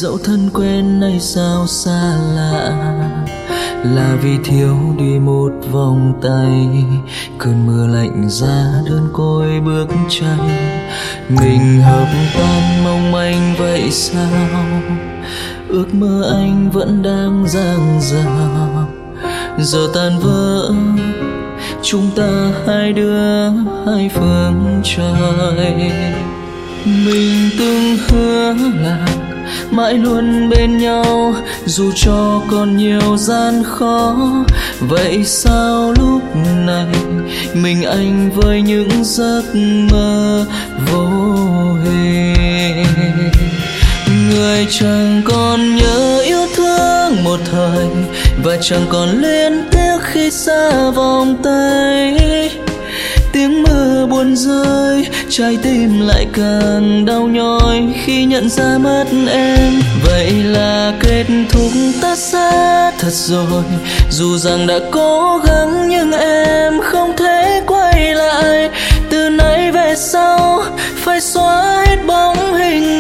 Dẫu thân quen nay sao xa lạ, là vì thiếu đi một vòng tay. Cơn mưa lạnh giá đơn côi bước chân, mình hợp tan mong manh vậy sao? Ước mơ anh vẫn đang dang dở, giờ tan vỡ chúng ta hai đứa hai phương trời. Mình từng hứa là mãi luôn bên nhau, dù cho còn nhiều gian khó. Vậy sao lúc này mình anh với những giấc mơ vô hình? Người chẳng còn nhớ yêu thương một thời, và chẳng còn luyến tiếc khi xa vòng tay. Tiếng mưa buồn rơi, trái tim lại càng đau nhói khi nhận ra mất em. Vậy là kết thúc ta xa thật rồi, dù rằng đã cố gắng nhưng em không thể quay lại. Từ nay về sau phải xóa hết bóng hình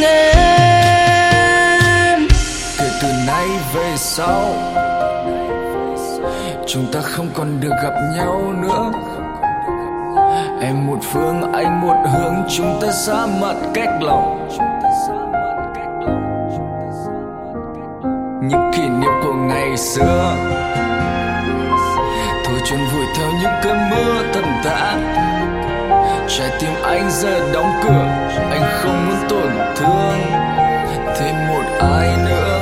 em. Kể từ nay về sau chúng ta không còn được gặp nhau nữa. Em một phương anh một hướng, chúng ta xa mặt cách lòng. Những kỷ niệm của ngày xưa thôi chôn vùi theo những cơn mưa tầm tã. Trái tim anh giờ đóng cửa, anh không muốn tổn thương thêm một ai nữa.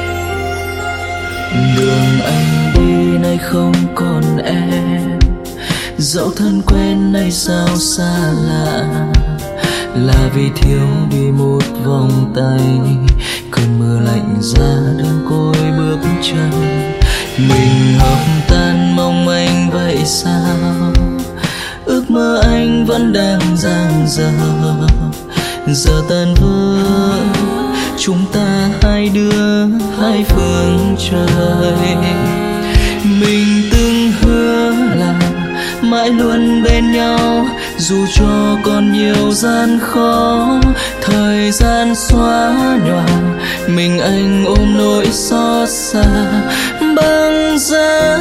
Đường anh đi nay không còn em, dẫu thân quen nay sao xa lạ, là vì thiếu đi một vòng tay. Cơn mưa lạnh giá đơn côi bước chân, mình hợp tan mong manh vậy sao? Ước mơ anh vẫn đang dang dở, giờ tan vỡ chúng ta hai đứa hai phương trời. Mình từng hứa là mãi luôn bên nhau, dù cho còn nhiều gian khó. Thời gian xóa nhòa, mình anh ôm nỗi xót xa băng giá.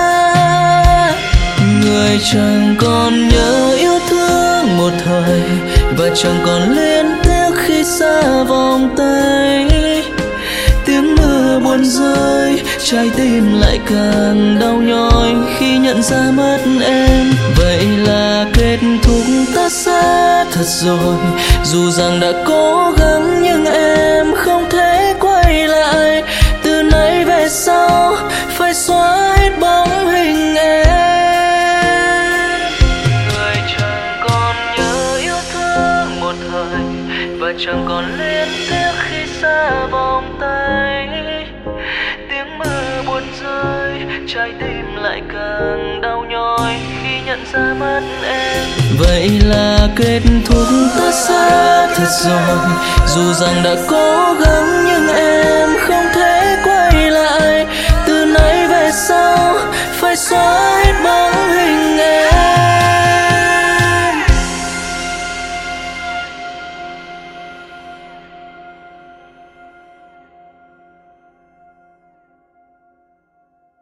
Người chẳng còn nhớ yêu thương một thời, và chẳng còn luyến tiếc khi xa vòng tay. Tiếng mưa buồn rơi, trái tim lại càng đau nhói khi nhận ra mất em. Vậy là kết thúc ta xa thật rồi, dù rằng đã cố gắng nhưng em không thể quay lại. Từ nay về sau phải xóa hết bóng hình em. Người chẳng còn nhớ yêu thương một thời, và chẳng còn luyến tiếc khi xa vòng tay. Tiếng mưa buồn rơi, trái tim lại càng đau nhói khi nhận ra mất em. Vậy là kết thúc ta xa thật rồi, dù rằng đã cố gắng nhưng em không thể quay lại. Từ nay về sau phải xóa